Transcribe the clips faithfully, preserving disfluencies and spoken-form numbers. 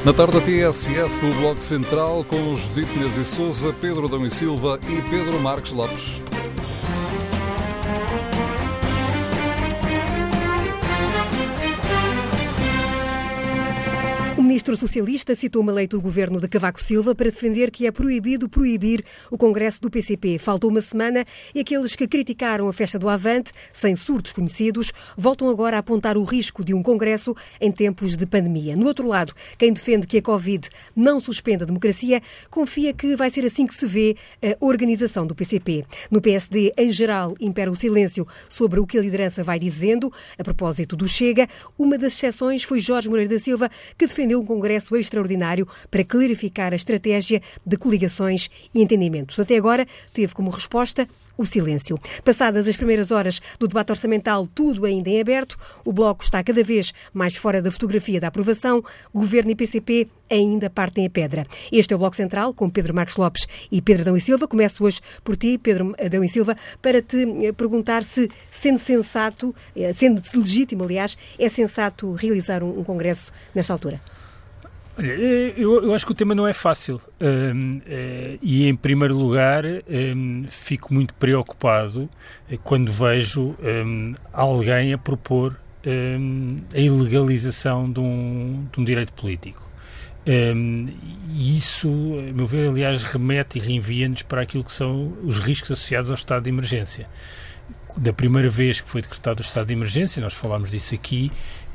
Na tarde da T S F, o Bloco Central com Judite Menezes e Sousa, Pedro Adão e Silva e Pedro Marques Lopes. O ministro socialista citou uma lei do governo de Cavaco Silva para defender que é proibido proibir o congresso do P C P. Faltou uma semana e aqueles que criticaram a festa do Avante, sem surtos conhecidos, voltam agora a apontar o risco de um congresso em tempos de pandemia. No outro lado, quem defende que a Covid não suspende a democracia, confia que vai ser assim que se vê a organização do P C P. No P S D, em geral, impera o silêncio sobre o que a liderança vai dizendo. A propósito do Chega, uma das exceções foi Jorge Moreira da Silva, que defendeu um congresso extraordinário para clarificar a estratégia de coligações e entendimentos. Até agora, teve como resposta o silêncio. Passadas as primeiras horas do debate orçamental, tudo ainda em aberto, o Bloco está cada vez mais fora da fotografia da aprovação, Governo e P C P ainda partem a pedra. Este é o Bloco Central, com Pedro Marques Lopes e Pedro Adão e Silva. Começo hoje por ti, Pedro Adão e Silva, para te perguntar se, sendo sensato, sendo legítimo, aliás, é sensato realizar um, um congresso nesta altura. Olha, eu, eu acho que o tema não é fácil um, uh, e, em primeiro lugar, um, fico muito preocupado uh, quando vejo um, alguém a propor um, a ilegalização de um, de um direito político. Um, e isso, a meu ver, aliás, remete e reenvia-nos para aquilo que são os riscos associados ao estado de emergência. Da primeira vez que foi decretado o estado de emergência, nós falámos disso aqui,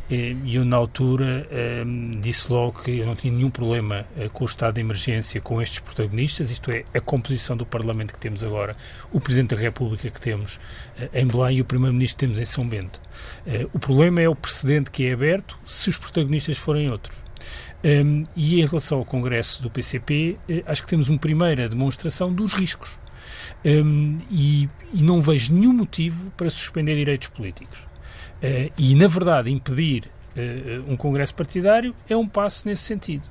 e eu, na altura, um, disse logo que eu não tinha nenhum problema uh, com o estado de emergência, com estes protagonistas, isto é, a composição do Parlamento que temos agora, o Presidente da República que temos uh, em Belém e o Primeiro-Ministro que temos em São Bento. Uh, o problema é o precedente que é aberto se os protagonistas forem outros. Um, e em relação ao Congresso do P C P, uh, acho que temos uma primeira demonstração dos riscos. Um, e, e não vejo nenhum motivo para suspender direitos políticos. Uh, e, na verdade, impedir uh, um congresso partidário é um passo nesse sentido.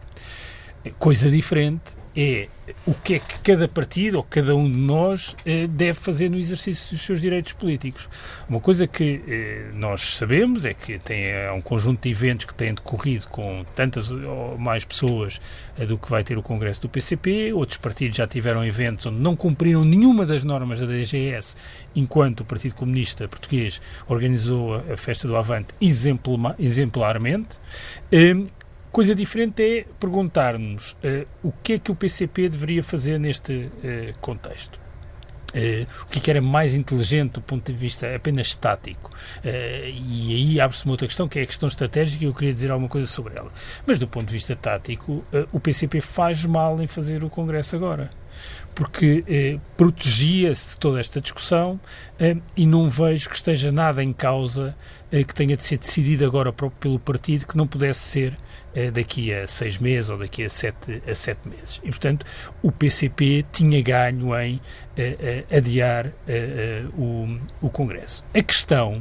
Coisa diferente é o que é que cada partido ou cada um de nós uh, deve fazer no exercício dos seus direitos políticos. Uma coisa que uh, nós sabemos é que tem uh, um conjunto de eventos que têm decorrido com tantas ou mais pessoas uh, do que vai ter o Congresso do P C P. Outros partidos já tiveram eventos onde não cumpriram nenhuma das normas da D G S, enquanto o Partido Comunista Português organizou a, a festa do Avante exemplar, exemplarmente. Um, Coisa diferente é perguntar-nos uh, o que é que o P C P deveria fazer neste uh, contexto. Uh, o que é que era mais inteligente do ponto de vista apenas estático. Uh, e aí abre-se uma outra questão, que é a questão estratégica, e eu queria dizer alguma coisa sobre ela. Mas do ponto de vista tático, uh, o P C P faz mal em fazer o Congresso agora. Porque eh, protegia-se de toda esta discussão eh, e não vejo que esteja nada em causa eh, que tenha de ser decidido agora pelo partido, que não pudesse ser eh, daqui a seis meses ou daqui a sete, a sete meses. E, portanto, o P C P tinha ganho em eh, eh, adiar eh, eh, o, o Congresso. A questão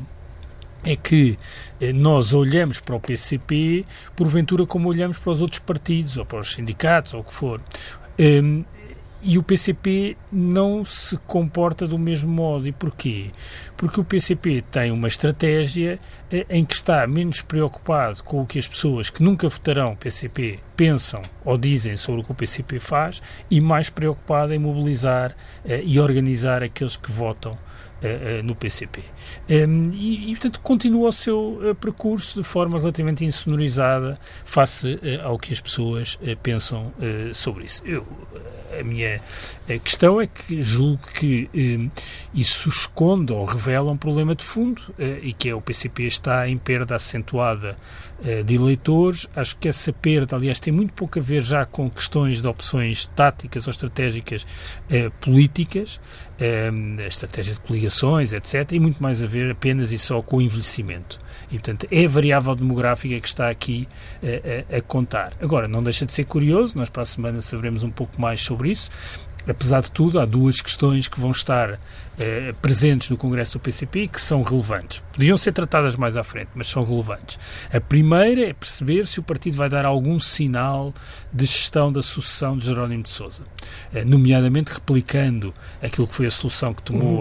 é que eh, nós olhamos para o P C P, porventura, como olhamos para os outros partidos ou para os sindicatos ou o que for. Um, E o P C P não se comporta do mesmo modo. E porquê? Porque o P C P tem uma estratégia eh, em que está menos preocupado com o que as pessoas que nunca votarão P C P pensam ou dizem sobre o que o P C P faz, e mais preocupado em mobilizar eh, e organizar aqueles que votam Uh, uh, no P C P. Um, e, e, portanto, continua o seu uh, percurso de forma relativamente insonorizada face uh, ao que as pessoas uh, pensam uh, sobre isso. Eu, uh, a minha uh, questão é que julgo que um, isso esconde ou revela um problema de fundo, uh, e que é o P C P está em perda acentuada uh, de eleitores. Acho que essa perda, aliás, tem muito pouco a ver já com questões de opções táticas ou estratégicas uh, políticas, um, a estratégia de coligações, etcétera, e muito mais a ver apenas e só com o envelhecimento. E, portanto, é a variável demográfica que está aqui uh, a, a contar. Agora, não deixa de ser curioso, nós para a semana saberemos um pouco mais sobre isso. Apesar de tudo, há duas questões que vão estar eh, presentes no Congresso do P C P e que são relevantes. Podiam ser tratadas mais à frente, mas são relevantes. A primeira é perceber se o partido vai dar algum sinal de gestão da sucessão de Jerónimo de Sousa, eh, nomeadamente replicando aquilo que foi a solução que tomou há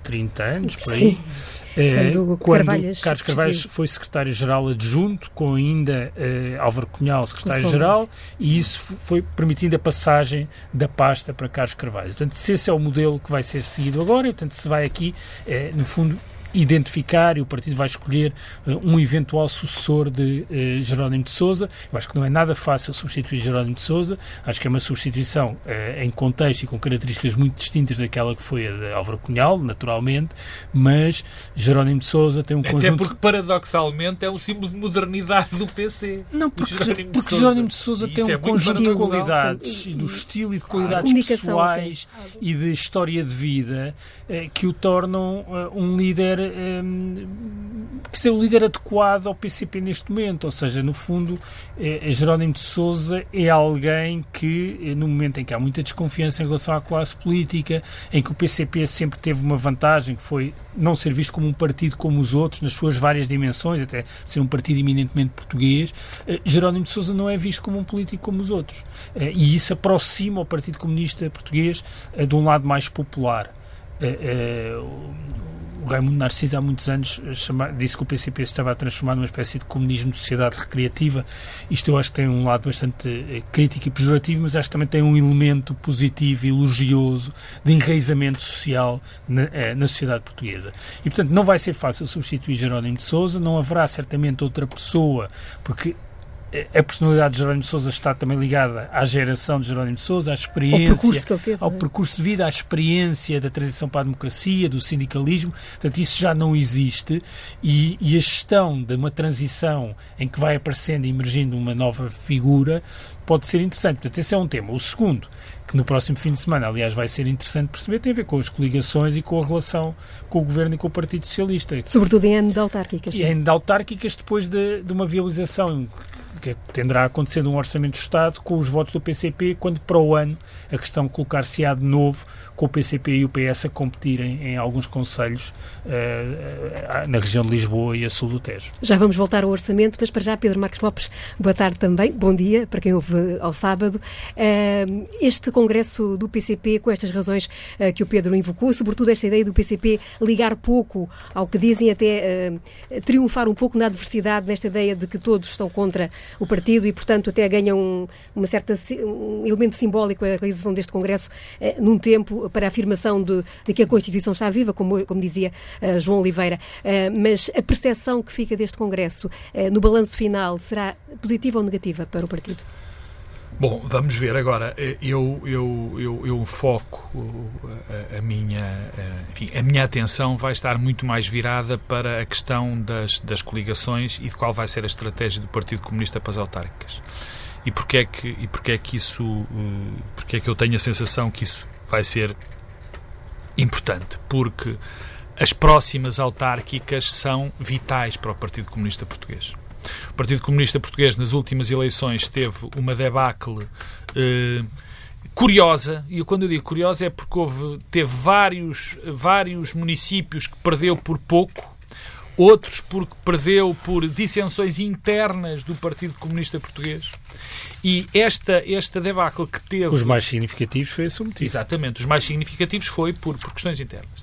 trinta anos, por aí. Sim. Eh, quando quando Carvalhas Carlos Carvalhais foi secretário-geral adjunto, com ainda eh, Álvaro Cunhal secretário-geral, e isso foi permitindo a passagem da pasta para Carlos Carvalhais. Portanto, se esse é o modelo que vai ser seguido agora, e, portanto, se vai aqui, eh, no fundo, identificar, e o partido vai escolher uh, um eventual sucessor de uh, Jerónimo de Sousa. Eu acho que não é nada fácil substituir Jerónimo de Sousa, acho que é uma substituição uh, em contexto e com características muito distintas daquela que foi a de Álvaro Cunhal, naturalmente, mas Jerónimo de Sousa tem um Até conjunto... Até porque, paradoxalmente, é um símbolo de modernidade do P C. Não, porque Jerónimo de porque Sousa, Jerónimo de Sousa tem um é conjunto de qualidades, e do estilo e de qualidades pessoais e de história de vida uh, que o tornam uh, um líder Um, que ser o líder adequado ao P C P neste momento, ou seja, no fundo é, é Jerónimo de Sousa é alguém que, no momento em que há muita desconfiança em relação à classe política, em que o P C P sempre teve uma vantagem, que foi não ser visto como um partido como os outros, nas suas várias dimensões, até ser um partido eminentemente português, eh, Jerónimo de Sousa não é visto como um político como os outros, eh, e isso aproxima o Partido Comunista Português eh, de um lado mais popular. Eh, eh, O Raimundo Narciso, há muitos anos, chama, disse que o P C P se estava a transformar numa espécie de comunismo de sociedade recreativa. Isto eu acho que tem um lado bastante eh, crítico e pejorativo, mas acho que também tem um elemento positivo e elogioso de enraizamento social na, eh, na sociedade portuguesa. E, portanto, não vai ser fácil substituir Jerónimo de Sousa, não haverá certamente outra pessoa, porque a personalidade de Jerónimo de Sousa está também ligada à geração de Jerónimo de Sousa, à experiência, ao percurso que ele teve, ao percurso de vida, à experiência da transição para a democracia, do sindicalismo. Portanto, isso já não existe, e, e a gestão de uma transição em que vai aparecendo e emergindo uma nova figura pode ser interessante. Portanto, esse é um tema. O segundo, que no próximo fim de semana, aliás, vai ser interessante perceber, tem a ver com as coligações e com a relação com o Governo e com o Partido Socialista. Sobretudo em ano de autárquicas. E em de autárquicas, depois de, de uma viabilização que tenderá a acontecer num Orçamento de Estado com os votos do P C P, quando para o ano a questão colocar-se-á de novo com o P C P e o P S a competirem em alguns concelhos uh, na região de Lisboa e a sul do Tejo. Já vamos voltar ao orçamento, mas para já, Pedro Marcos Lopes, boa tarde também, bom dia para quem ouve ao sábado. Uh, este congresso do P C P, com estas razões uh, que o Pedro invocou, sobretudo esta ideia do P C P ligar pouco ao que dizem, até uh, triunfar um pouco na adversidade, nesta ideia de que todos estão contra o partido e, portanto, até ganham um, uma certa, um elemento simbólico a realização deste congresso eh, num tempo para a afirmação de, de que a Constituição está viva, como, como dizia uh, João Oliveira. Uh, mas a percepção que fica deste congresso uh, no balanço final será positiva ou negativa para o partido? Bom, vamos ver agora. Eu, eu, eu, eu foco a, a, minha, enfim, a minha atenção vai estar muito mais virada para a questão das, das coligações e de qual vai ser a estratégia do Partido Comunista para as autárquicas. E porquê é que, e porquê é que isso, porquê é que eu tenho a sensação que isso vai ser importante? Porque as próximas autárquicas são vitais para o Partido Comunista Português. O Partido Comunista Português, nas últimas eleições, teve uma debacle eh, curiosa, e quando eu digo curiosa é porque houve, teve vários, vários municípios que perdeu por pouco, outros porque perdeu por dissensões internas do Partido Comunista Português. E esta, esta debacle que teve... Os mais significativos foi esse o motivo. Exatamente, os mais significativos foi por, por questões internas.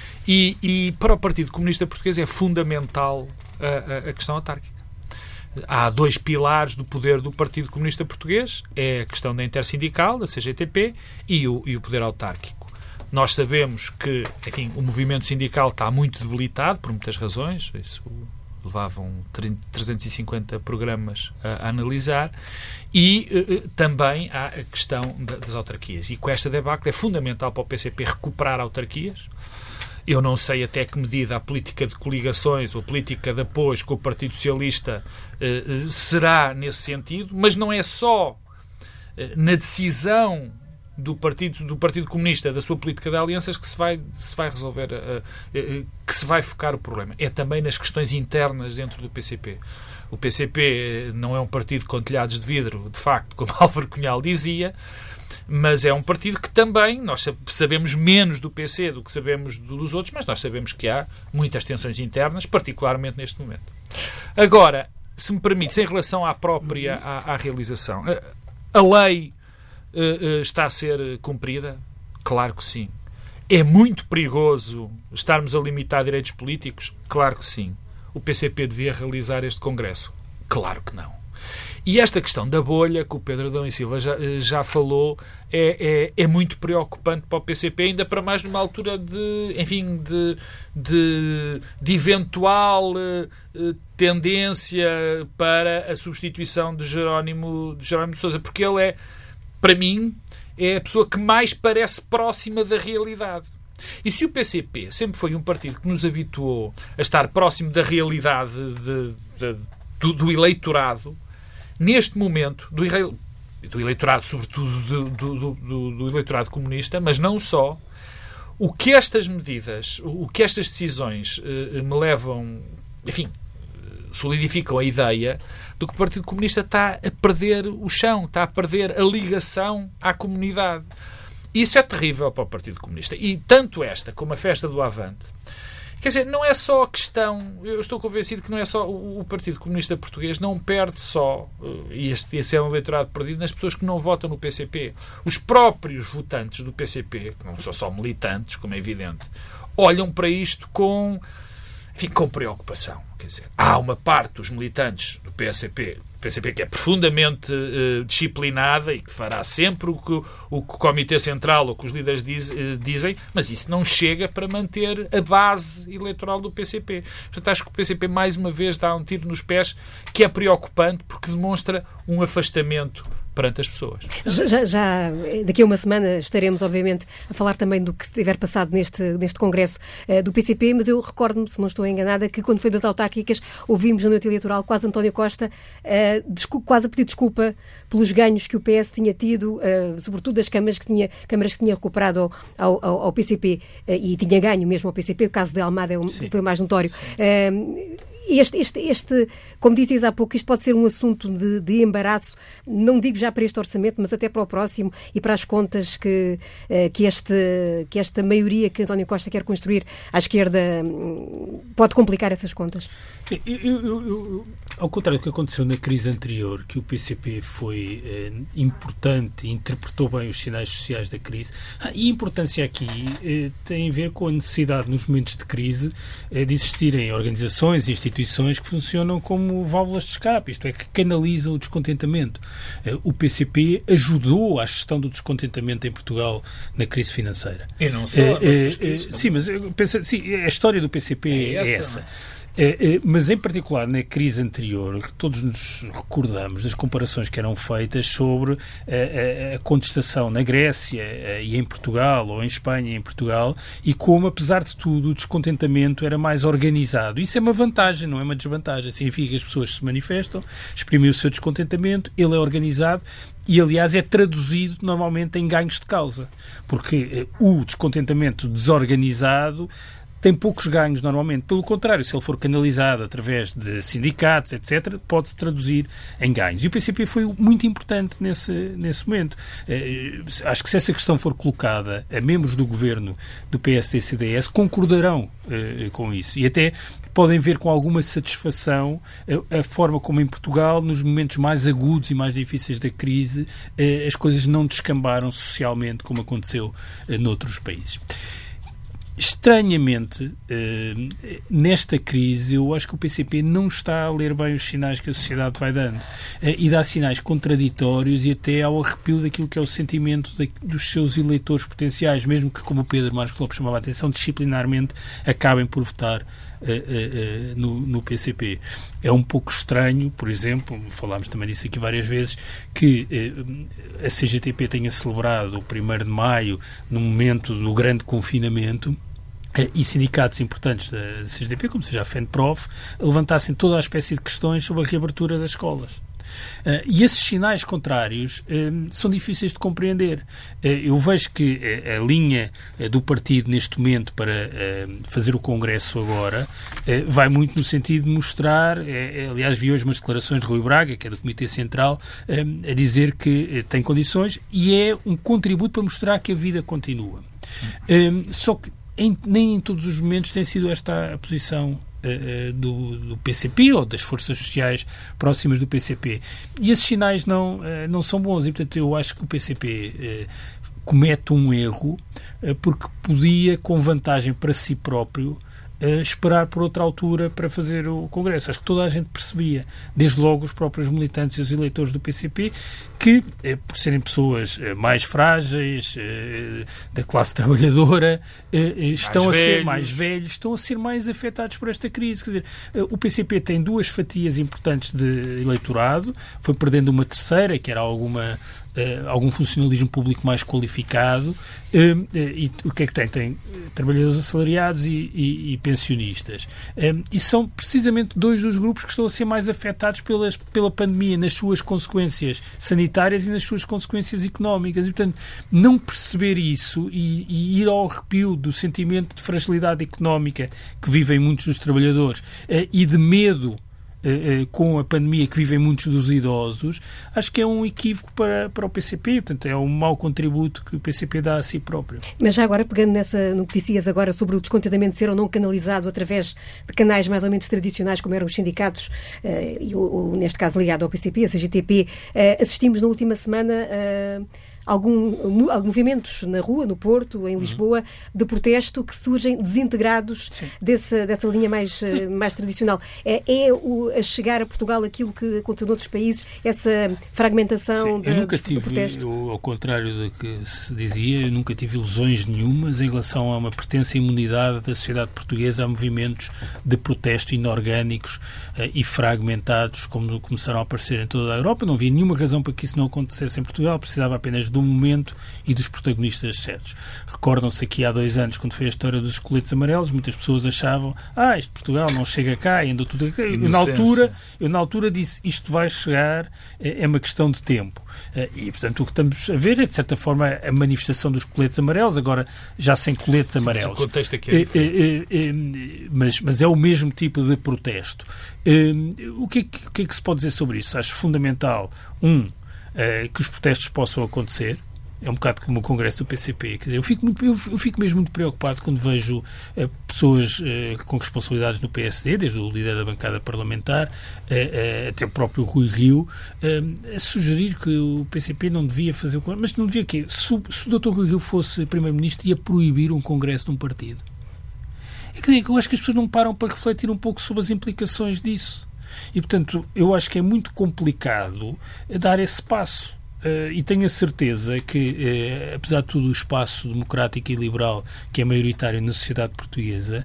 E, e para o Partido Comunista Português é fundamental a, a, a questão autárquica. Há dois pilares do poder do Partido Comunista Português, é a questão da intersindical, da C G T P, e o, e o poder autárquico. Nós sabemos que, enfim, o movimento sindical está muito debilitado, por muitas razões, isso levavam trezentos e cinquenta programas a, a analisar, e uh, também há a questão da, das autarquias. E com esta debacle é fundamental para o P C P recuperar autarquias. Eu não sei até que medida a política de coligações ou a política de apoios com o Partido Socialista eh, será nesse sentido, mas não é só eh, na decisão do Partido, do Partido Comunista, da sua política de alianças, que se vai, se vai resolver, eh, eh, que se vai focar o problema. É também nas questões internas dentro do P C P. O P C P não é um partido com telhados de vidro, de facto, como Álvaro Cunhal dizia, mas é um partido que também, nós sabemos menos do P C do que sabemos dos outros, mas nós sabemos que há muitas tensões internas, particularmente neste momento. Agora, se me permite, em relação à própria à, à realização, a, a lei uh, uh, está a ser cumprida? Claro que sim. É muito perigoso estarmos a limitar direitos políticos? Claro que sim. O P C P devia realizar este Congresso? Claro que não. E esta questão da bolha, que o Pedro Adão e Silva já, já falou, é, é, é muito preocupante para o P C P, ainda para mais numa altura de, enfim, de, de, de eventual uh, tendência para a substituição de Jerónimo, de Jerónimo de Sousa, porque ele é, para mim, é a pessoa que mais parece próxima da realidade. E se o P C P sempre foi um partido que nos habituou a estar próximo da realidade de, de, do, do eleitorado, neste momento, do, do eleitorado, sobretudo do, do, do, do eleitorado comunista, mas não só, o que estas medidas, o que estas decisões eh, me levam, enfim, solidificam a ideia do que o Partido Comunista está a perder o chão, está a perder a ligação à comunidade. Isso é terrível para o Partido Comunista. E tanto esta como a festa do Avante, quer dizer, não é só a questão, eu estou convencido que não é só o, o Partido Comunista Português, não perde só, e este, esse é um eleitorado perdido, nas pessoas que não votam no P C P. Os próprios votantes do P C P, que não são só militantes, como é evidente, olham para isto com, enfim, com preocupação. Quer dizer, há uma parte dos militantes do P C P, P C P que é profundamente uh, disciplinada e que fará sempre o que o, o, que o Comitê Central ou que os líderes diz, uh, dizem, mas isso não chega para manter a base eleitoral do P C P. Portanto, acho que o P C P mais uma vez dá um tiro nos pés que é preocupante porque demonstra um afastamento perante as pessoas. Já, já daqui a uma semana estaremos, obviamente, a falar também do que se tiver passado neste, neste congresso uh, do P C P, mas eu recordo-me, se não estou enganada, que quando foi das autárquicas ouvimos na noite eleitoral quase António Costa uh, desculpa, quase a pedir desculpa pelos ganhos que o P S tinha tido, uh, sobretudo das câmaras que tinha, câmaras que tinha recuperado ao, ao, ao P C P uh, e tinha ganho mesmo ao P C P. O caso de Almada é um, foi o mais notório. Uh, Este, este, este, como dizias há pouco, isto pode ser um assunto de, de embaraço, não digo já para este orçamento, mas até para o próximo e para as contas que, que, este, que esta maioria que António Costa quer construir à esquerda pode complicar essas contas. Eu, eu, eu, ao contrário do que aconteceu na crise anterior, que o P C P foi eh, importante e interpretou bem os sinais sociais da crise, ah, e a importância aqui eh, tem a ver com a necessidade, nos momentos de crise, eh, de existirem organizações e instituições que funcionam como válvulas de escape, isto é, que canalizam o descontentamento. Eh, o P C P ajudou à gestão do descontentamento em Portugal na crise financeira. E não só. Eh, eh, eh, sim, mas eu penso, sim, a história do P C P é, é essa. essa. É, é, mas, em particular, na crise anterior, que todos nos recordamos das comparações que eram feitas sobre a, a, a contestação na Grécia a, e em Portugal, ou em Espanha e em Portugal, e como, apesar de tudo, o descontentamento era mais organizado. Isso é uma vantagem, não é uma desvantagem. Significa que as pessoas se manifestam, exprimem o seu descontentamento, ele é organizado e, aliás, é traduzido normalmente em ganhos de causa. Porque eh, o descontentamento desorganizado tem poucos ganhos normalmente. Pelo contrário, se ele for canalizado através de sindicatos, etcétera, pode-se traduzir em ganhos. E o P C P foi muito importante nesse, nesse momento. Eh, acho que se essa questão for colocada a membros do governo do P S D C D S, concordarão eh, com isso. E até podem ver com alguma satisfação a, a forma como em Portugal, nos momentos mais agudos e mais difíceis da crise, eh, as coisas não descambaram socialmente como aconteceu eh, noutros países. Estranhamente, eh, nesta crise, eu acho que o P C P não está a ler bem os sinais que a sociedade vai dando eh, e dá sinais contraditórios e até ao arrepio daquilo que é o sentimento de, dos seus eleitores potenciais, mesmo que, como o Pedro Marcos Lopes chamava a atenção, disciplinarmente acabem por votar eh, eh, no, no P C P. É um pouco estranho, por exemplo, falámos também disso aqui várias vezes, que eh, a C G T P tenha celebrado o primeiro de maio no momento do grande confinamento e sindicatos importantes da C G T P, como seja a FENPROF, levantassem toda a espécie de questões sobre a reabertura das escolas. Uh, e esses sinais contrários uh, são difíceis de compreender. Uh, eu vejo que uh, a linha uh, do partido neste momento para uh, fazer o Congresso agora uh, vai muito no sentido de mostrar, uh, aliás vi hoje umas declarações de Rui Braga, que é do Comitê Central, uh, a dizer que uh, tem condições e é um contributo para mostrar que a vida continua. Uh, só que Em, nem em todos os momentos tem sido esta a posição uh, do, do P C P ou das forças sociais próximas do P C P. E esses sinais não, uh, não são bons e, portanto, eu acho que o P C P uh, comete um erro uh, porque podia, com vantagem para si próprio, Uh, esperar por outra altura para fazer o Congresso. Acho que toda a gente percebia, desde logo os próprios militantes e os eleitores do P C P, que, uh, por serem pessoas uh, mais frágeis, uh, da classe trabalhadora, uh, uh, estão mais a velhos. ser mais velhos, estão a ser mais afetados por esta crise. Quer dizer, uh, o P C P tem duas fatias importantes de eleitorado, foi perdendo uma terceira, que era alguma Uh, algum funcionalismo público mais qualificado, uh, uh, e o que é que tem? Tem uh, trabalhadores assalariados e, e, e pensionistas. Um, e são precisamente dois dos grupos que estão a ser mais afetados pelas, pela pandemia, nas suas consequências sanitárias e nas suas consequências económicas. E, portanto, não perceber isso e, e ir ao arrepio do sentimento de fragilidade económica que vivem muitos dos trabalhadores uh, e de medo com a pandemia que vivem muitos dos idosos, acho que é um equívoco para, para o P C P, portanto é um mau contributo que o P C P dá a si próprio. Mas já agora, pegando nessa, no que dizias agora sobre o descontentamento ser ou não canalizado através de canais mais ou menos tradicionais, como eram os sindicatos, uh, e, ou, ou neste caso ligado ao P C P, a C G T P, uh, assistimos na última semana uh, Algum, alguns movimentos na rua, no Porto, em Lisboa, de protesto que surgem desintegrados dessa, dessa linha mais, mais tradicional. É, é o, a chegar a Portugal aquilo que aconteceu noutros países, essa fragmentação Sim, eu de, nunca do tive, protesto? eu, ao contrário do que se dizia, eu nunca tive ilusões nenhumas em relação a uma pertença e imunidade da sociedade portuguesa a movimentos de protesto inorgânicos uh, e fragmentados, como começaram a aparecer em toda a Europa. Não havia nenhuma razão para que isso não acontecesse em Portugal, precisava apenas de do momento e dos protagonistas certos. Recordam-se aqui há dois anos, quando foi a história dos coletes amarelos, muitas pessoas achavam, ah, isto Portugal não chega cá, ainda tudo aqui. Eu, na altura, eu na altura disse, isto vai chegar, é uma questão de tempo. E, portanto, o que estamos a ver é, de certa forma, a manifestação dos coletes amarelos, agora já sem coletes amarelos. O contexto aqui é diferente. É, é, é, mas, mas é o mesmo tipo de protesto. O que é que, o que é que se pode dizer sobre isso? Acho fundamental, um, Uh, que os protestos possam acontecer. É um bocado como o Congresso do P C P. Quer dizer, eu, fico muito, eu, eu fico mesmo muito preocupado quando vejo uh, pessoas uh, com responsabilidades no P S D, desde o líder da bancada parlamentar uh, uh, até o próprio Rui Rio, uh, a sugerir que o P C P não devia fazer o Congresso. Mas não devia o quê? Se, se o doutor Rui Rio fosse Primeiro-Ministro, ia proibir um Congresso de um partido. É que eu acho que as pessoas não param para refletir um pouco sobre as implicações disso. E, portanto, eu acho que é muito complicado dar esse passo. Uh, e tenho a certeza que, uh, apesar de tudo o espaço democrático e liberal que é maioritário na sociedade portuguesa,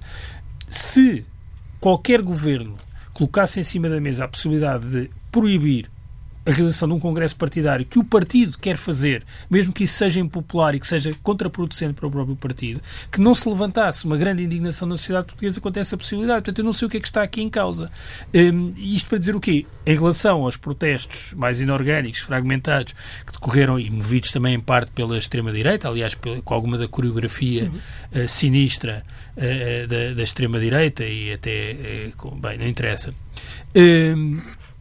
se qualquer governo colocasse em cima da mesa a possibilidade de proibir a realização de um congresso partidário que o partido quer fazer, mesmo que isso seja impopular e que seja contraproducente para o próprio partido, que não se levantasse uma grande indignação na sociedade portuguesa quanto a essa possibilidade. Portanto, eu não sei o que é que está aqui em causa. Um, e isto para dizer o quê? Em relação aos protestos mais inorgânicos, fragmentados, que decorreram e movidos também em parte pela extrema-direita, aliás, com alguma da coreografia uhum. uh, sinistra uh, da, da extrema-direita e até, uh, com, bem, não interessa. Um,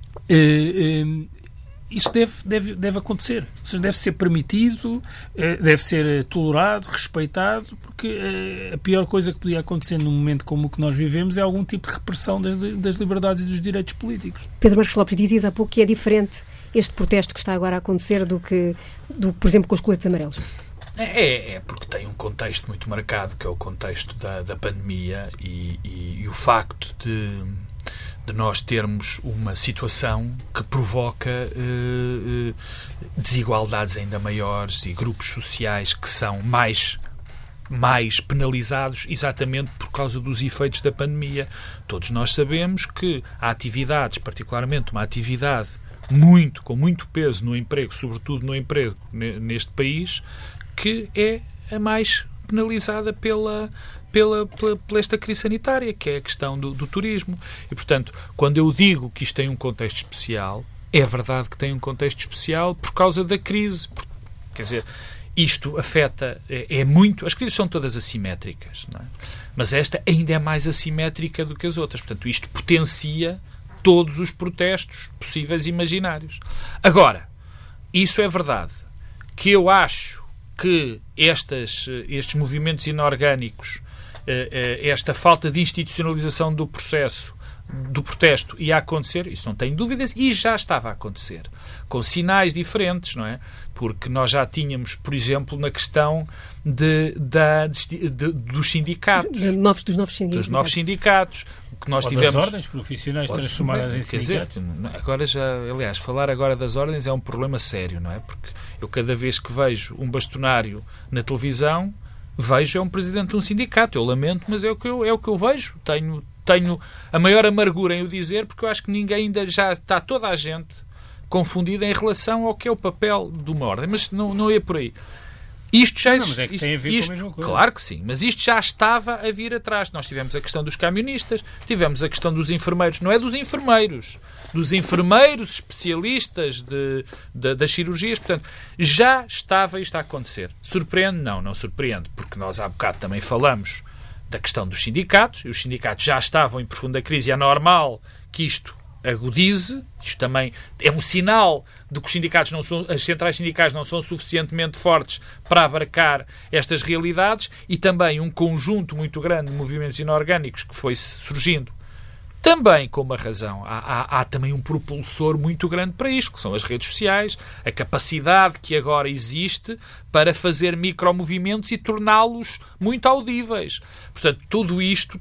uh, um, Isso deve, deve, deve acontecer. Ou seja, deve ser permitido, deve ser tolerado, respeitado, porque a pior coisa que podia acontecer num momento como o que nós vivemos é algum tipo de repressão das, das liberdades e dos direitos políticos. Pedro Marcos Lopes, dizias há pouco que é diferente este protesto que está agora a acontecer do que, do, por exemplo, com os coletes amarelos. É, é porque tem um contexto muito marcado, que é o contexto da, da pandemia e, e, e o facto de... de nós termos uma situação que provoca eh, desigualdades ainda maiores e grupos sociais que são mais, mais penalizados exatamente por causa dos efeitos da pandemia. Todos nós sabemos que há atividades, particularmente uma atividade muito, com muito peso no emprego, sobretudo no emprego neste país, que é a mais penalizada pela... Pela, pela, pela esta crise sanitária, que é a questão do, do turismo. E, portanto, quando eu digo que isto tem um contexto especial, é verdade que tem um contexto especial por causa da crise. Quer dizer, isto afeta, é, é muito... As crises são todas assimétricas, não é? Mas esta ainda é mais assimétrica do que as outras. Portanto, isto potencia todos os protestos possíveis e imaginários. Agora, isso é verdade. Que eu acho que estas, estes movimentos inorgânicos, esta falta de institucionalização do processo do protesto ia acontecer, isso não tenho dúvidas, e já estava a acontecer, com sinais diferentes, não é? Porque nós já tínhamos, por exemplo, na questão de, da, de, de, dos sindicatos. De novos, dos novos sindicatos. Dos novos sindicatos. Que nós Ou tivemos... das ordens profissionais transformadas em sindicatos. Dizer, agora já, aliás, falar agora das ordens é um problema sério, não é? Porque eu cada vez que vejo um bastonário na televisão, vejo é um presidente de um sindicato. Eu lamento, mas é o que eu, é o que eu vejo. Tenho, tenho a maior amargura em o dizer, porque eu acho que ninguém ainda já está toda a gente confundida em relação ao que é o papel de uma ordem. Mas não, não é por aí. Isto já não, mas é que isto, tem a ver isto, com a mesma coisa. Claro que sim, mas isto já estava a vir atrás. Nós tivemos a questão dos camionistas, tivemos a questão dos enfermeiros, não é dos enfermeiros, dos enfermeiros especialistas de, de, das cirurgias. Portanto, já estava isto a acontecer. Surpreende? Não, não surpreende, porque nós há bocado também falamos da questão dos sindicatos, e os sindicatos já estavam em profunda crise, e é normal que isto agudize. Isto também é um sinal de que os sindicatos não são, as centrais sindicais não são suficientemente fortes para abarcar estas realidades, e também um conjunto muito grande de movimentos inorgânicos que foi surgindo. Também com uma razão. Há, há, há também um propulsor muito grande para isto, que são as redes sociais, a capacidade que agora existe para fazer micromovimentos e torná-los muito audíveis. Portanto, tudo isto,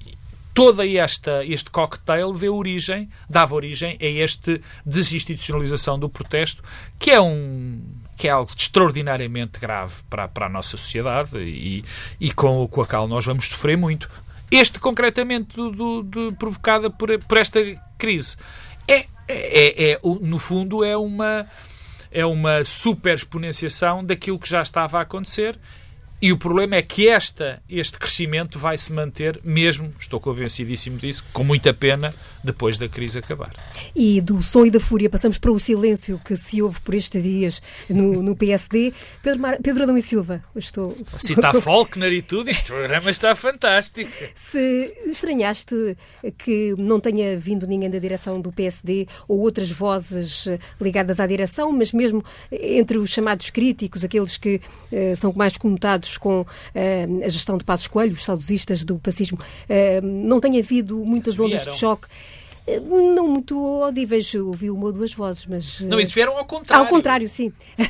Toda esta, este cocktail deu origem, dava origem a esta desinstitucionalização do protesto, que é, um, que é algo extraordinariamente grave para, para a nossa sociedade e, e com, com a qual nós vamos sofrer muito. Este, concretamente, do, do, do, provocada por, por esta crise, é, é, é, no fundo, é uma, é uma super exponenciação daquilo que já estava a acontecer. E o problema é que esta, este crescimento vai se manter, mesmo, estou convencidíssimo disso, com muita pena, depois da crise acabar. E do som e da fúria passamos para o silêncio que se ouve por estes dias no, no P S D. Pedro, Mar... Pedro Adão e Silva, estou... Citar Faulkner e tudo, este programa está fantástico. Se estranhaste que não tenha vindo ninguém da direção do P S D ou outras vozes ligadas à direção, mas mesmo entre os chamados críticos, aqueles que uh, são mais conotados com uh, a gestão de Passos Coelho, os saudosistas do pacismo, uh, não tem havido muitas ondas de choque. Uh, não muito audíveis, ouvi uma ou duas vozes, mas... Uh, não, eles vieram ao contrário. Ao contrário, sim.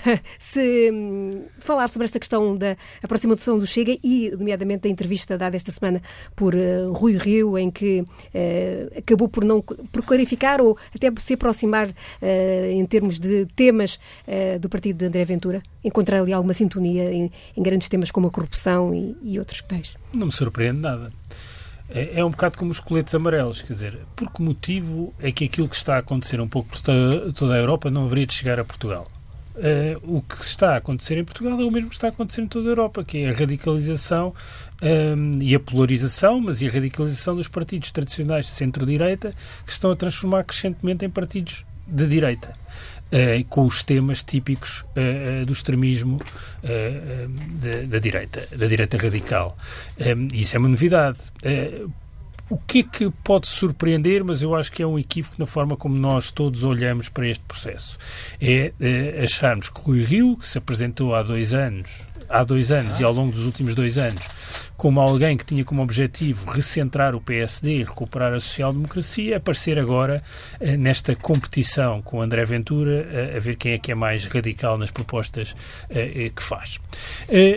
Se um, falar sobre esta questão da aproximação do Chega e, nomeadamente, a entrevista dada esta semana por uh, Rui Rio, em que uh, acabou por não por clarificar ou até por se aproximar uh, em termos de temas uh, do partido de André Ventura, encontrar ali alguma sintonia em, em grandes temas como a corrupção e, e outros que tais. Não me surpreende nada. É, é um bocado como os coletes amarelos, quer dizer, por que motivo é que aquilo que está a acontecer um pouco por toda, toda a Europa não haveria de chegar a Portugal? Uh, o que está a acontecer em Portugal é o mesmo que está a acontecer em toda a Europa, que é a radicalização um, e a polarização, mas e a radicalização dos partidos tradicionais de centro-direita, que estão a transformar crescentemente em partidos de direita. Uh, com os temas típicos uh, uh, do extremismo uh, uh, da, da direita, da direita radical. Um, isso é uma novidade. Uh, o que é que pode surpreender, mas eu acho que é um equívoco na forma como nós todos olhamos para este processo. É uh, acharmos que Rui Rio, que se apresentou há dois anos, há dois anos e ao longo dos últimos dois anos, como alguém que tinha como objetivo recentrar o P S D e recuperar a social-democracia, aparecer agora eh, nesta competição com André Ventura, eh, a ver quem é que é mais radical nas propostas eh, que faz. Eh,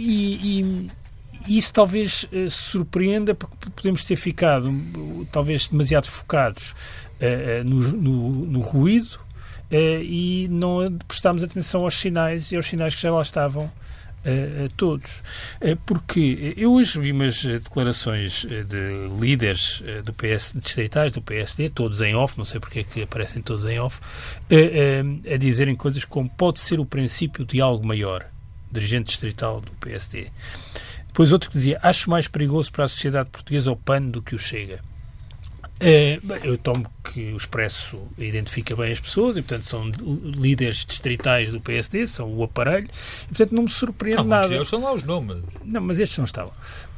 e, e isso talvez eh, surpreenda, porque podemos ter ficado talvez demasiado focados eh, no, no, no ruído eh, e não prestámos atenção aos sinais e aos sinais que já lá estavam a todos. Porque eu hoje vi umas declarações de líderes do P S, distritais do P S D, todos em off, não sei porque é que aparecem todos em off, a, a, a dizerem coisas como pode ser o princípio de algo maior, dirigente distrital do P S D. Depois outro que dizia, acho mais perigoso para a sociedade portuguesa o P A N do que o Chega. É, eu tomo que o Expresso identifica bem as pessoas e, portanto, são líderes distritais do P S D, são o aparelho, e, portanto, não me surpreende não, nada. Eles são lá os nomes. Não, mas estes não estavam.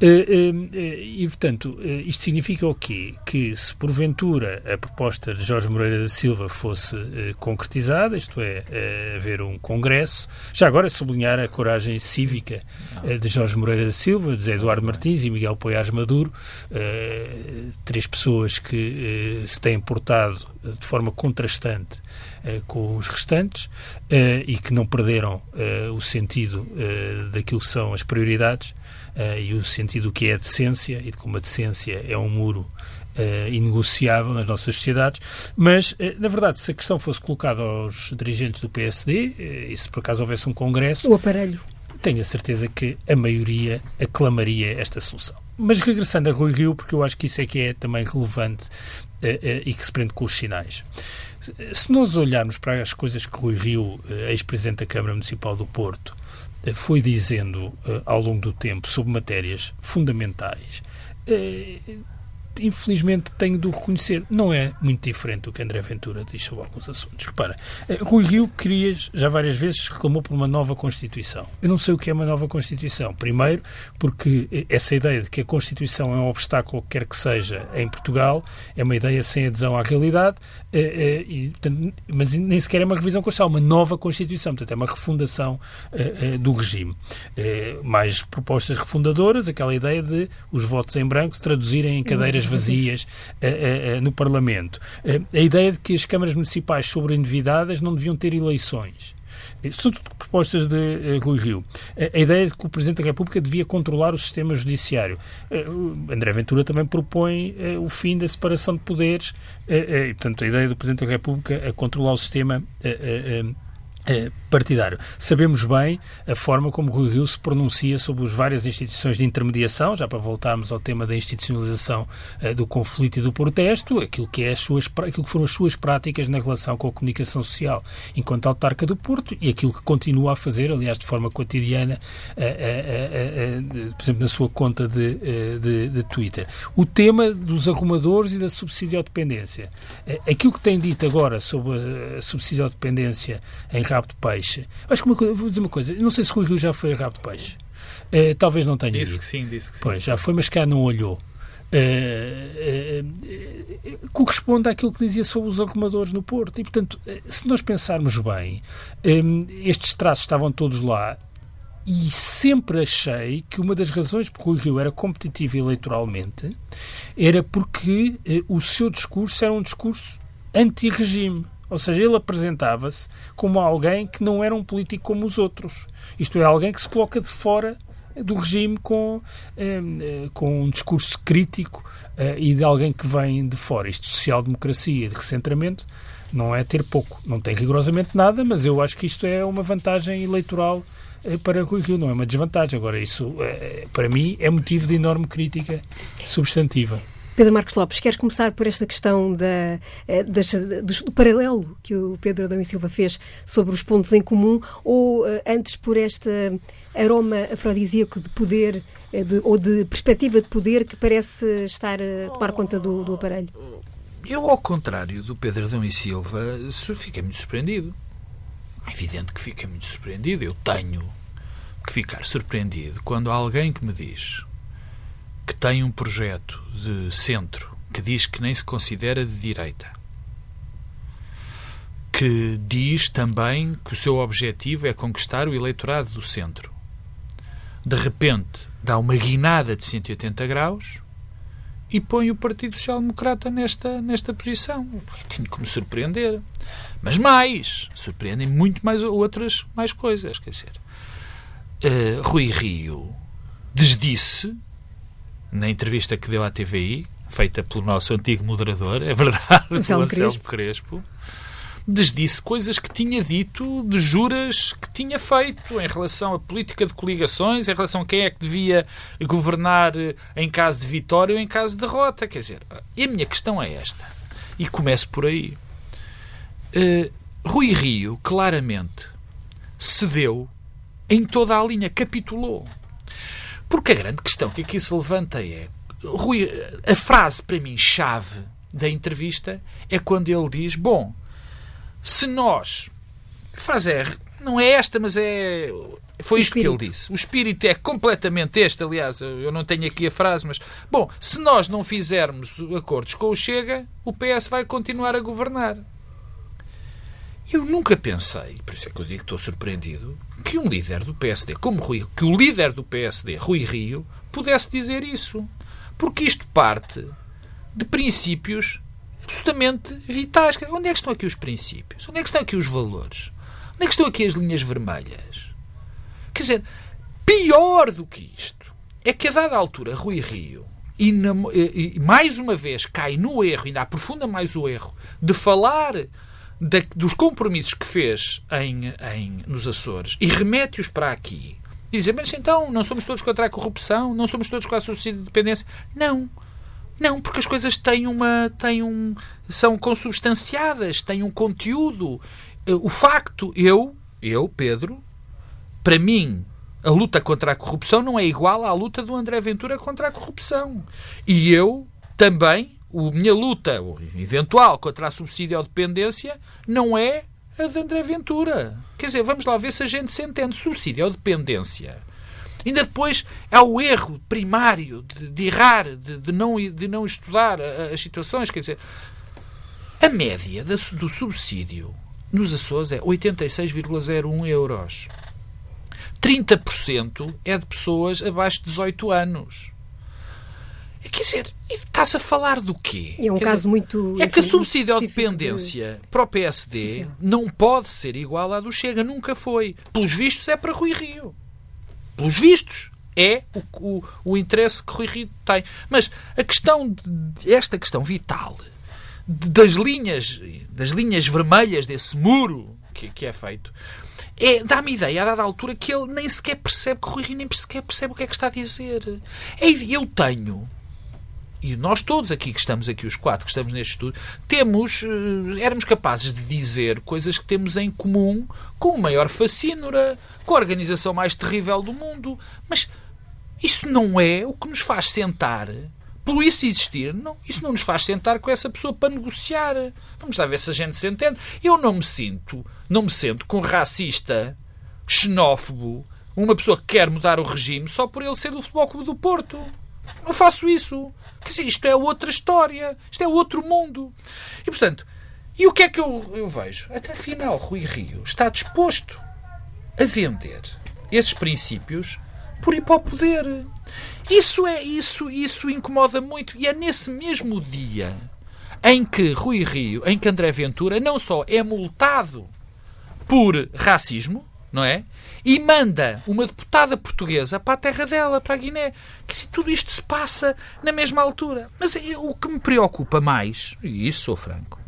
E, portanto, isto significa o quê? Que se, porventura, a proposta de Jorge Moreira da Silva fosse concretizada, isto é, haver um congresso, já agora sublinhar a coragem cívica de Jorge Moreira da Silva, de Zé Eduardo Martins e Miguel Poiares Maduro, três pessoas que que eh, se têm portado de forma contrastante eh, com os restantes eh, e que não perderam eh, o sentido eh, daquilo que são as prioridades eh, e o sentido do que é a decência e de como a decência é um muro Uh, inegociável nas nossas sociedades, mas, uh, na verdade, se a questão fosse colocada aos dirigentes do P S D, uh, e se por acaso houvesse um congresso, o aparelho, tenho a certeza que a maioria aclamaria esta solução. Mas regressando a Rui Rio, porque eu acho que isso é que é também relevante uh, uh, e que se prende com os sinais. Se nós olharmos para as coisas que Rui Rio, uh, ex-presidente da Câmara Municipal do Porto, uh, foi dizendo uh, ao longo do tempo sobre matérias fundamentais, uh, infelizmente tenho de o reconhecer, não é muito diferente do que André Ventura diz sobre alguns assuntos. Repara, Rui Rio queria, já várias vezes reclamou por uma nova Constituição. Eu não sei o que é uma nova Constituição. Primeiro, porque essa ideia de que a Constituição é um obstáculo, quer que seja, em Portugal, é uma ideia sem adesão à realidade, e, portanto, mas nem sequer é uma revisão constitucional, é uma nova Constituição, portanto é uma refundação do regime. Mais propostas refundadoras, aquela ideia de os votos em branco se traduzirem em cadeiras vazias uh, uh, no Parlamento. Uh, a ideia de que as câmaras municipais sobreendividadas não deviam ter eleições. São tudo propostas de uh, Rui Rio. Uh, a ideia de que o Presidente da República devia controlar o sistema judiciário. Uh, André Ventura também propõe uh, o fim da separação de poderes uh, uh, e, portanto, a ideia do Presidente da República a controlar o sistema uh, uh, uh, partidário. Sabemos bem a forma como Rui Rio se pronuncia sobre as várias instituições de intermediação, já para voltarmos ao tema da institucionalização uh, do conflito e do protesto, aquilo que, é as suas, aquilo que foram as suas práticas na relação com a comunicação social enquanto autarca do Porto e aquilo que continua a fazer, aliás, de forma cotidiana, uh, uh, uh, uh, por exemplo, na sua conta de, uh, de, de Twitter. O tema dos arrumadores e da subsidiodependência. Uh, aquilo que tem dito agora sobre a subsidiodependência em rabo de peixe. Acho que uma coisa, vou dizer uma coisa, não sei se Rui Rio já foi a rabo de peixe. Uh, talvez não tenha disse ido. Que sim, disse que sim. Pois, já foi, mas cá não olhou. Uh, uh, uh, corresponde àquilo que dizia sobre os arrumadores no Porto. E, portanto, uh, se nós pensarmos bem, um, estes traços estavam todos lá e sempre achei que uma das razões por que o Rio era competitivo eleitoralmente era porque uh, o seu discurso era um discurso anti-regime. Ou seja, ele apresentava-se como alguém que não era um político como os outros. Isto é, alguém que se coloca de fora do regime com, eh, com um discurso crítico eh, e de alguém que vem de fora. Isto de social-democracia e de recentramento não é ter pouco. Não tem rigorosamente nada, mas eu acho que isto é uma vantagem eleitoral eh, para Rui Rio, não é uma desvantagem. Agora, isso, eh, para mim, é motivo de enorme crítica substantiva. Pedro Marcos Lopes, queres começar por esta questão da, das, do paralelo que o Pedro Adão e Silva fez sobre os pontos em comum ou antes por este aroma afrodisíaco de poder de, ou de perspectiva de poder que parece estar a tomar conta do, do aparelho? Eu, ao contrário do Pedro Adão e Silva, fiquei muito surpreendido. É evidente que fiquei muito surpreendido. Eu tenho que ficar surpreendido quando há alguém que me diz que tem um projeto de centro, que diz que nem se considera de direita, que diz também que o seu objetivo é conquistar o eleitorado do centro. De repente, dá uma guinada de cento e oitenta graus e põe o Partido Social Democrata nesta, nesta posição. Eu tenho que me surpreender. Mas mais, surpreendem muito mais outras mais coisas. Quer dizer, uh, Rui Rio desdisse na entrevista que deu à T V I, feita pelo nosso antigo moderador, é verdade, Anselmo Anselmo Crespo, desdisse coisas que tinha dito, de juras que tinha feito em relação à política de coligações, em relação a quem é que devia governar em caso de vitória ou em caso de derrota. Quer dizer, e a minha questão é esta, e começo por aí. Uh, Rui Rio, claramente, cedeu em toda a linha, capitulou. Porque a grande questão que aqui se levanta é... Rui, a frase, para mim, chave da entrevista é quando ele diz, bom, se nós... A frase é, não é esta, mas é... Foi isto que ele disse. O espírito é completamente este, aliás, eu não tenho aqui a frase, mas... Bom, se nós não fizermos acordos com o Chega, o P S vai continuar a governar. Eu nunca pensei, por isso é que eu digo que estou surpreendido, que um líder do P S D, como Rui, que o líder do P S D, Rui Rio, pudesse dizer isso. Porque isto parte de princípios absolutamente vitais. Onde é que estão aqui os princípios? Onde é que estão aqui os valores? Onde é que estão aqui as linhas vermelhas? Quer dizer, pior do que isto é que a dada altura Rui Rio, e, na, e, e mais uma vez cai no erro, ainda aprofunda mais o erro, de falar de, dos compromissos que fez em, em, nos Açores e remete-os para aqui e dizer, mas então não somos todos contra a corrupção, não somos todos contra a subsídio de dependência. Não. Não, porque as coisas têm uma, têm um, são consubstanciadas, têm um conteúdo. O facto, eu, eu, Pedro, para mim, a luta contra a corrupção não é igual à luta do André Ventura contra a corrupção. E eu também, a minha luta eventual contra a subsídio à dependência não é a de André Ventura. Quer dizer, vamos lá ver se a gente se entende. Subsídio à dependência. Ainda depois há o erro primário de, de errar, de, de, não, de não estudar as situações. Quer dizer, a média do subsídio nos Açores é oitenta e seis vírgula zero um euros. trinta por cento é de pessoas abaixo de dezoito anos. Quer dizer, está-se a falar do quê? É um Quer caso dizer, muito... É que a subsídio à de... dependência para o P S D social não pode ser igual à do Chega. Nunca foi. Pelos vistos é para Rui Rio. Pelos vistos é o, o, o interesse que Rui Rio tem. Mas a questão, de, esta questão vital de, das linhas das linhas vermelhas desse muro que, que é feito, é, dá-me ideia, a dada altura, que ele nem sequer percebe, que o Rui Rio nem sequer percebe o que é que está a dizer. É, eu tenho, e nós todos aqui que estamos aqui, os quatro que estamos neste estudo, temos, éramos capazes de dizer coisas que temos em comum com o maior facínora, com a organização mais terrível do mundo, mas isso não é o que nos faz sentar, por isso existir, não, isso não nos faz sentar com essa pessoa para negociar. Vamos lá ver se a gente se entende. Eu não me sinto, não me sinto com um racista, xenófobo, uma pessoa que quer mudar o regime só por ele ser do Futebol Clube do Porto. Não faço isso. Quer dizer, isto é outra história. Isto é outro mundo. E, portanto, e o que é que eu, eu vejo? Até afinal, Rui Rio está disposto a vender esses princípios por ir para o poder. Isso, é, isso, isso incomoda muito. E é nesse mesmo dia em que Rui Rio, em que André Ventura, não só é multado por racismo, não é? E manda uma deputada portuguesa para a terra dela, para a Guiné. Quer dizer, tudo isto se passa na mesma altura. Mas o que me preocupa mais, e isso sou franco,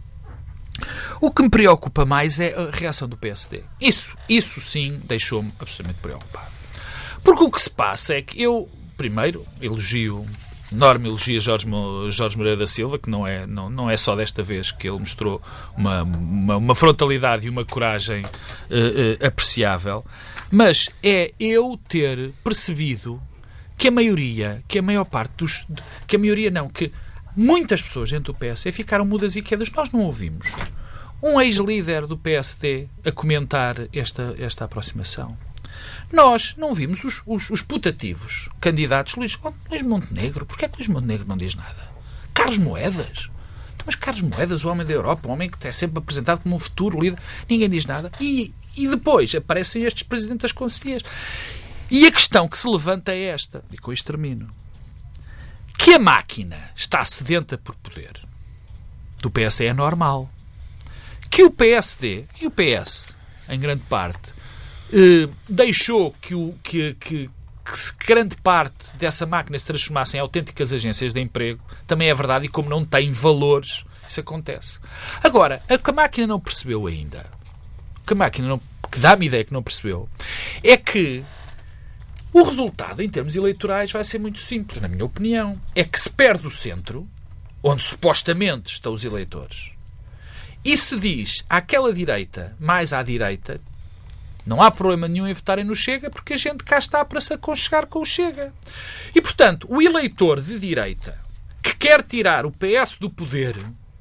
o que me preocupa mais é a reação do P S D. Isso, isso sim deixou-me absolutamente preocupado. Porque o que se passa é que eu, primeiro, elogio, enorme elogio a Jorge, Jorge Moreira da Silva, que não é, não, não é só desta vez que ele mostrou uma, uma, uma frontalidade e uma coragem uh, uh, apreciável, mas é eu ter percebido que a maioria, que a maior parte dos... que a maioria não, que muitas pessoas dentro do P S D ficaram mudas e quedas. Nós não ouvimos um ex-líder do P S D a comentar esta, esta aproximação. Nós não vimos os, os, os putativos candidatos. Luís, oh, Luís Montenegro, porquê é que Luís Montenegro não diz nada? Carlos Moedas? Mas Carlos Moedas, o homem da Europa, o homem que é sempre apresentado como um futuro líder, ninguém diz nada. E, e depois aparecem estes presidentes das conselheiras. E a questão que se levanta é esta, e com isto termino, que a máquina está sedenta por poder. Do P S D é normal. Que o P S D, e o P S, em grande parte, Uh, deixou que, o, que, que, que grande parte dessa máquina se transformasse em autênticas agências de emprego, também é verdade, e como não tem valores, isso acontece. Agora, o que a máquina não percebeu ainda, o que a máquina não, que dá-me ideia que não percebeu, é que o resultado em termos eleitorais vai ser muito simples, na minha opinião. É que se perde o centro, onde supostamente estão os eleitores, e se diz àquela direita, mais à direita, não há problema nenhum em votarem no Chega, porque a gente cá está para se aconchegar com o Chega. E, portanto, o eleitor de direita que quer tirar o P S do poder,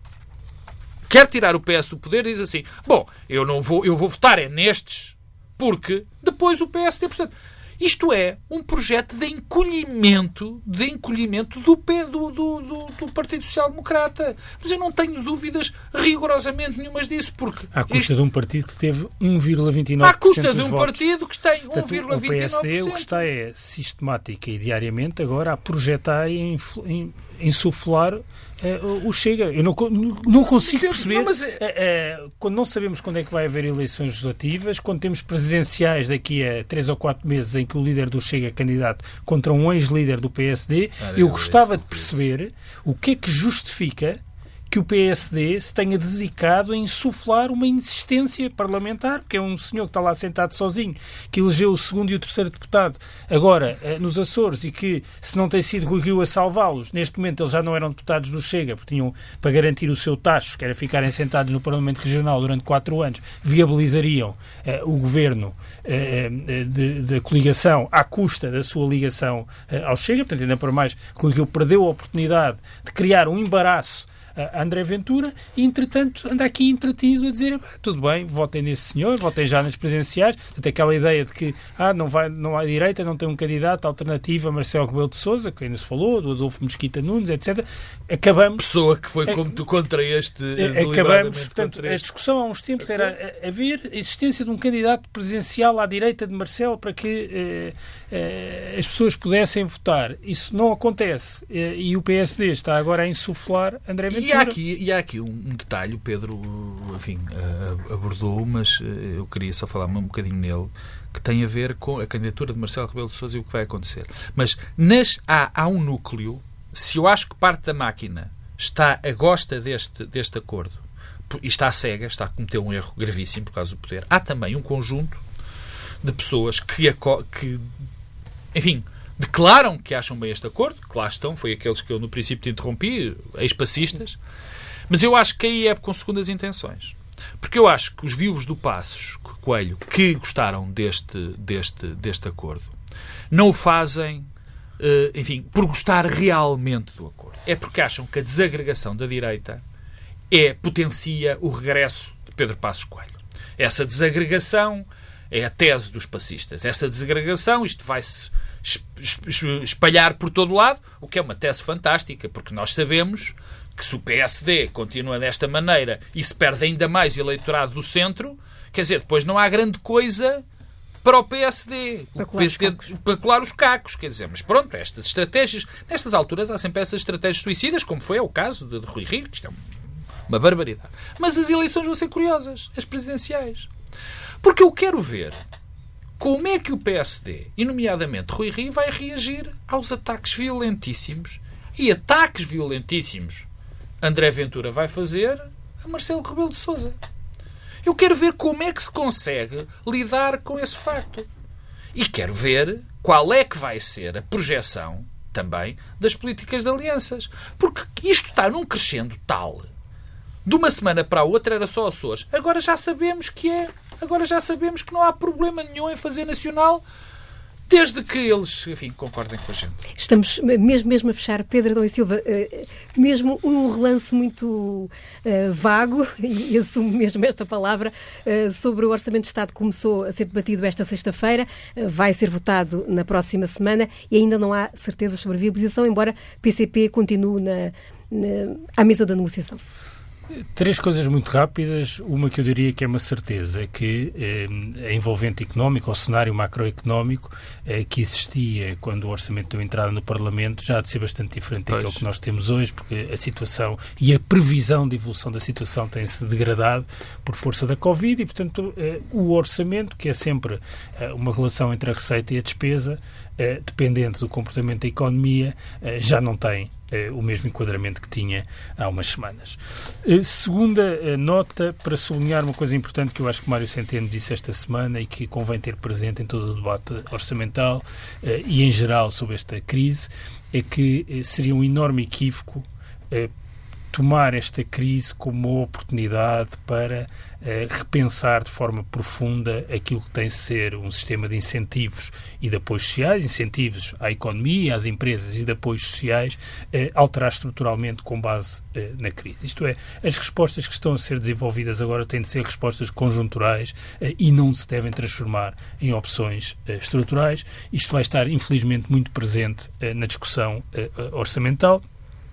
quer tirar o P S do poder, diz assim, bom, eu não vou, eu vou votar é nestes, porque depois o P S D... Portanto, isto é um projeto de encolhimento, de encolhimento do, do, do, do, do Partido Social Democrata. Mas eu não tenho dúvidas rigorosamente nenhumas disso, porque... À custa isto... de um partido que teve um vírgula vinte e nove por cento À custa de um votos. partido que tem um vírgula vinte e nove por cento. O P S D o que está é sistemática e diariamente agora a projetar e em, em, insuflar Uh, o Chega. Eu não, não consigo perceber, não, mas... uh, uh, quando não sabemos quando é que vai haver eleições legislativas, quando temos presidenciais daqui a três ou quatro meses em que o líder do Chega é candidato contra um ex-líder do P S D, ah, eu gostava de perceber o que é que justifica que o P S D se tenha dedicado a insuflar uma insistência parlamentar, porque é um senhor que está lá sentado sozinho, que elegeu o segundo e o terceiro deputado agora nos Açores, e que, se não tem sido Rui Rio a salvá-los, neste momento eles já não eram deputados do Chega, porque tinham para garantir o seu tacho, que era ficarem sentados no Parlamento Regional durante quatro anos, viabilizariam uh, o governo uh, da coligação à custa da sua ligação uh, ao Chega. Portanto, ainda para mais, Rui Rio perdeu a oportunidade de criar um embaraço a André Ventura, e entretanto anda aqui entretido a dizer, tudo bem, votem nesse senhor, votem já nas presidenciais. Portanto, aquela ideia de que ah, não, vai, não há direita, não tem um candidato alternativo a Marcelo Rebelo de Sousa, que ainda se falou, do Adolfo Mesquita Nunes, etcétera. Acabamos... Pessoa que foi como tu contra este... Acabamos, portanto, a discussão há uns tempos era haver a existência de um candidato presidencial à direita de Marcelo para que eh, eh, as pessoas pudessem votar. Isso não acontece, eh, e o P S D está agora a insuflar André Ventura. E há aqui, e há aqui um, um detalhe, o Pedro, enfim, uh, abordou, mas uh, eu queria só falar um bocadinho nele, que tem a ver com a candidatura de Marcelo Rebelo de Sousa e o que vai acontecer. Mas nas, há, há um núcleo, se eu acho que parte da máquina está a gosta deste, deste acordo, e está cega, está a cometer um erro gravíssimo por causa do poder, há também um conjunto de pessoas que, que enfim... declaram que acham bem este acordo, que lá estão, foi aqueles que eu no princípio te interrompi, ex-passistas, mas eu acho que aí é com segundas intenções. Porque eu acho que os vivos do Passos Coelho, que gostaram deste, deste, deste acordo, não o fazem, enfim, por gostar realmente do acordo. É porque acham que a desagregação da direita é, potencia o regresso de Pedro Passos Coelho. Essa desagregação é a tese dos passistas. Essa desagregação, isto vai-se espalhar por todo o lado, o que é uma tese fantástica, porque nós sabemos que se o P S D continua desta maneira e se perde ainda mais eleitorado do centro, quer dizer, depois não há grande coisa para o P S D. O P S D para colar os cacos, quer dizer, mas pronto, estas estratégias, nestas alturas há sempre essas estratégias suicidas, como foi o caso de, de Rui Rio, que isto é uma barbaridade. Mas as eleições vão ser curiosas, as presidenciais. Porque eu quero ver como é que o P S D, e nomeadamente Rui Rio, vai reagir aos ataques violentíssimos, e ataques violentíssimos André Ventura vai fazer a Marcelo Rebelo de Sousa. Eu quero ver como é que se consegue lidar com esse facto. E quero ver qual é que vai ser a projeção também das políticas de alianças. Porque isto está num crescendo tal. De uma semana para a outra era só Açores. Agora já sabemos que é. Agora já sabemos que não há problema nenhum em fazer nacional, desde que eles, enfim, concordem com a gente. Estamos mesmo, mesmo a fechar. Pedro Adão e Silva, mesmo um relance muito uh, vago, e assumo mesmo esta palavra, uh, sobre o Orçamento de Estado que começou a ser debatido esta sexta-feira, uh, vai ser votado na próxima semana e ainda não há certezas sobre a viabilização, embora P C P continue na, na, à mesa da negociação. Três coisas muito rápidas. Uma que eu diria que é uma certeza, que eh, a envolvente económica, o cenário macroeconómico eh, que existia quando o orçamento deu entrada no Parlamento já há de ser bastante diferente pois. daquilo que nós temos hoje, porque a situação e a previsão de evolução da situação tem-se degradado por força da Covid e, portanto, eh, o orçamento, que é sempre eh, uma relação entre a receita e a despesa, eh, dependente do comportamento da economia, eh, já não tem o mesmo enquadramento que tinha há umas semanas. Segunda nota, para sublinhar uma coisa importante que eu acho que Mário Centeno disse esta semana e que convém ter presente em todo o debate orçamental e em geral sobre esta crise, é que seria um enorme equívoco tomar esta crise como uma oportunidade para eh, repensar de forma profunda aquilo que tem de ser um sistema de incentivos e de apoios sociais, incentivos à economia, às empresas e de apoios sociais, eh, alterar estruturalmente com base eh, na crise. Isto é, as respostas que estão a ser desenvolvidas agora têm de ser respostas conjunturais eh, e não se devem transformar em opções eh, estruturais. Isto vai estar, infelizmente, muito presente eh, na discussão eh, orçamental.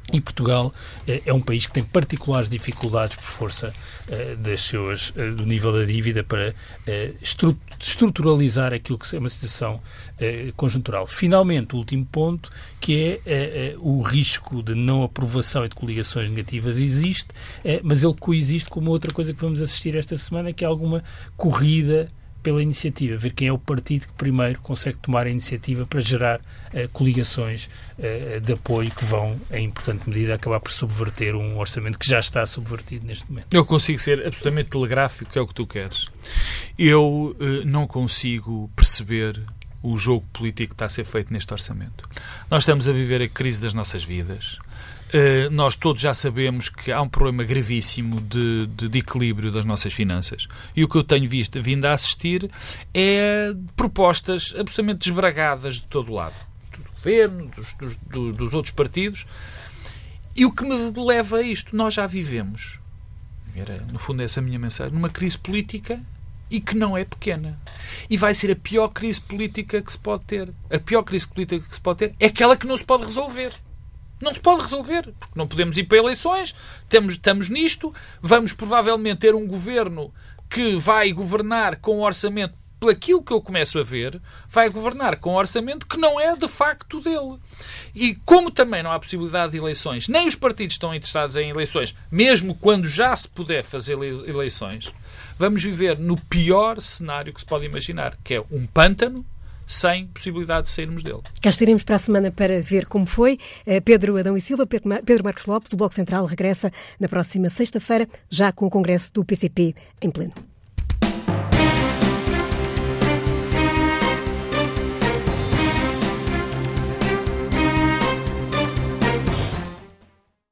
E Portugal eh, é um país que tem particulares dificuldades por força eh, das suas, eh, do nível da dívida para eh, estru estruturalizar aquilo que é uma situação eh, conjuntural. Finalmente, o último ponto, que é eh, eh, o risco de não aprovação e de coligações negativas existe, eh, mas ele coexiste com uma outra coisa que vamos assistir esta semana, que é alguma corrida pela iniciativa, ver quem é o partido que primeiro consegue tomar a iniciativa para gerar uh, coligações uh, de apoio que vão, em importante medida, acabar por subverter um orçamento que já está subvertido neste momento. Eu consigo ser absolutamente telegráfico, que é o que tu queres. Eu uh, não consigo perceber o jogo político que está a ser feito neste orçamento. Nós estamos a viver a crise das nossas vidas. Uh, nós todos já sabemos que há um problema gravíssimo de, de, de equilíbrio das nossas finanças. E o que eu tenho visto, vindo a assistir é propostas absolutamente desbragadas de todo o lado. Do governo, dos, dos, do, dos outros partidos. E o que me leva a isto, nós já vivemos, era, no fundo, essa é a minha mensagem, numa crise política e que não é pequena. E vai ser a pior crise política que se pode ter. A pior crise política que se pode ter é aquela que não se pode resolver. Não se pode resolver, porque não podemos ir para eleições, temos, estamos nisto, vamos provavelmente ter um governo que vai governar com um orçamento, por aquilo que eu começo a ver, vai governar com um orçamento que não é de facto dele. E como também não há possibilidade de eleições, nem os partidos estão interessados em eleições, mesmo quando já se puder fazer eleições, vamos viver no pior cenário que se pode imaginar, que é um pântano, sem possibilidade de sairmos dele. Cá estaremos para a semana para ver como foi. Pedro Adão e Silva, Pedro Marcos Lopes, o Bloco Central regressa na próxima sexta-feira, já com o Congresso do P C P em pleno.